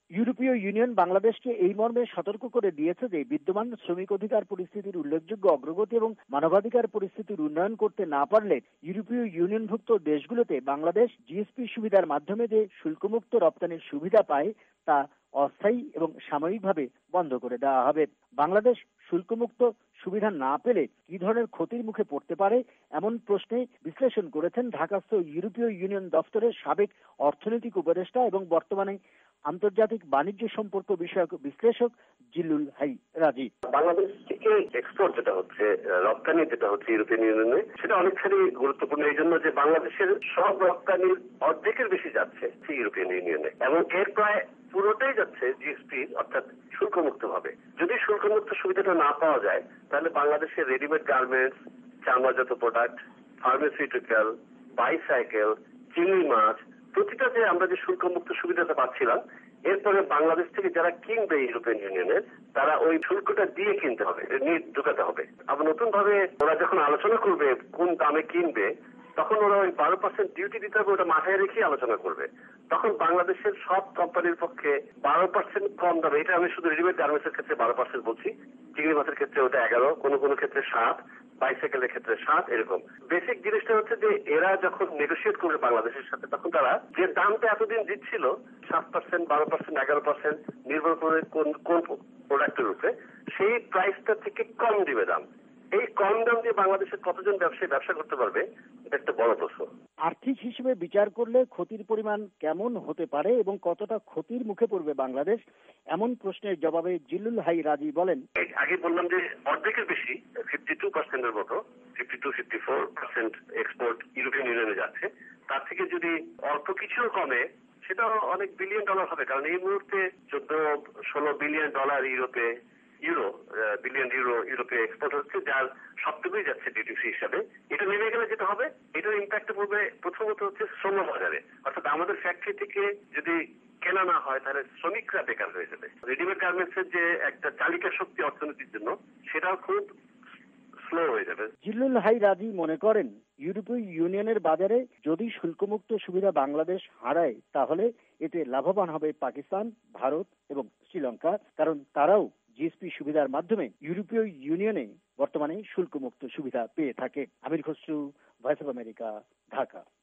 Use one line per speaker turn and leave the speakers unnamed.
ইউরোপীয় ইউনিয়ন বাংলাদেশকে এই মর্মে সতর্ক করে দিয়েছে যে বিদ্যমান শ্রমিক অধিকার পরিস্থিতির উল্লেখযোগ্য অগ্রগতি এবং মানবাধিকার পরিস্থিতির উন্নয়ন করতে না পারলে ইউরোপীয় ইউনিয়নভুক্ত দেশগুলোতে বাংলাদেশ জিএসপি সুবিধার মাধ্যমে যে শুল্কমুক্ত রপ্তানির সুবিধা পায় তা অস্থায়ী এবং সাময়িকভাবে বন্ধ করে দেওয়া হবে। বাংলাদেশ শুল্কমুক্ত সুবিধা না পেলে কি ধরনের ক্ষতির মুখে পড়তে পারে এমন প্রশ্নে বিশ্লেষণ করেছেন ঢাকাস্থ ইউরোপীয় ইউনিয়ন দফতরের সাবেক অর্থনৈতিক উপদেষ্টা এবং বর্তমানে আন্তর্জাতিক বাণিজ্য সম্পর্ক বিষয়ক বিশ্লেষক জিল্লুল হাই রাজি।
বাংলাদেশ থেকে এক্সপোর্ট যেটা হচ্ছে, রপ্তানি যেটা হচ্ছে ইউরোপিয়ান ইউনিয়নে, সেটা অনেকখানি গুরুত্বপূর্ণ এই জন্য যে বাংলাদেশের সব রপ্তানির অর্ধেকের বেশি যাচ্ছে ইউরোপিয়ান ইউনিয়নে এবং এর প্রায় পুরোটাই যাচ্ছে জিএসপি অর্থাৎ শুল্কমুক্ত ভাবে। যদি শুল্কমুক্ত সুবিধাটা না পাওয়া যায় তাহলে বাংলাদেশের রেডিমেড গার্মেন্টস, চামড়াজাত প্রোডাক্ট, ফার্মাসিউটিক্যাল, বাইসাইকেল, চিংড়ি মাছ, প্রতিটা যে আমরা যে শুল্কমুক্ত সুবিধাটা পাচ্ছিলাম, এরপরে বাংলাদেশ থেকে যারা কিনবে ইউরোপিয়ান ইউনিয়নের তারা ওই শুল্কটা দিয়ে কিনতে হবে, নিয়ে ঢুকাতে হবে। আবার নতুন ভাবে ওরা যখন আলোচনা করবে কোন দামে কিনবে তখন ওরা ওই 12% ডিউটি দিতে হবে, ওটা মাথায় রেখে আলোচনা করবে। তখন বাংলাদেশের সব কোম্পানির পক্ষে 12% কম দামে, এটা আমি শুধু রেডিমেড গার্মেন্টস এর ক্ষেত্রে 12% বলছি, চিংড়ি মাছের ক্ষেত্রে ওটা 11, কোনো ক্ষেত্রে 7, বাইসাইকেলের ক্ষেত্রে 7, এরকম। বেসিক জিনিসটা হচ্ছে যে এরা যখন নেগোসিয়েট করবে বাংলাদেশের সাথে তখন তারা যে দামটা এতদিন দিচ্ছিল 7%, 12%, 11% নির্ভর করে কোন প্রোডাক্টের উপরে, সেই প্রাইসটা থেকে কম দিবে দাম। এই কম দাম দিয়ে বাংলাদেশের কতজন ব্যবসায়ী ব্যবসা করতে পারবে, এটা একটা বড় প্রশ্ন।
আর্থিক হিসেবে বিচার করলে ক্ষতির পরিমাণ কেমন হতে পারে এবং কতটা ক্ষতির মুখে পড়বে বাংলাদেশ, এমন প্রশ্নের জবাবে জিল্লুল হাই রাজি বলেন,
আগে বললাম যে অর্ধেকের বেশি 52% এর মতো, 52-54% এক্সপোর্ট ইউরোপিয়ান ইউনিয়নে যাচ্ছে। তার থেকে যদি অল্প কিছু কমে সেটা অনেক বিলিয়ন ডলার হবে, কারণ এই মুহূর্তে 14-16 বিলিয়ন ডলার বিলিয়ন ইউরোপে এক্সপোর্ট হচ্ছে, যার সবটুকুই যাচ্ছে ডিউটি ফ্রি হিসাবে। এটা নেমে গেলে যেটা হবে, এটার ইম্প্যাক্ট পড়বে প্রথমত হচ্ছে শ্রম বাজারে, অর্থাৎ আমাদের ফ্যাক্টরি থেকে যদি কেনা না হয় তাহলে শ্রমিকরা বেকার হয়ে যাবে। রেডিমেড গার্মেন্টস এর যে একটা চালিকা শক্তি অর্থনীতির জন্য সেটাও খুব স্লো হয়ে যাবে।
জিল্লুল হাই রাজি মনে করেন ইউরোপীয় ইউনিয়নের বাজারে যদি শুল্কমুক্ত সুবিধা বাংলাদেশ হারায় তাহলে এতে লাভবান হবে পাকিস্তান, ভারত এবং শ্রীলঙ্কা, কারণ তারাও জিএসপি সুবিধার মাধ্যমে ইউরোপীয় ইউনিয়নে বর্তমানে শুল্কমুক্ত সুবিধা পেয়ে থাকে। Amir Khasru, voice of America, Dhaka.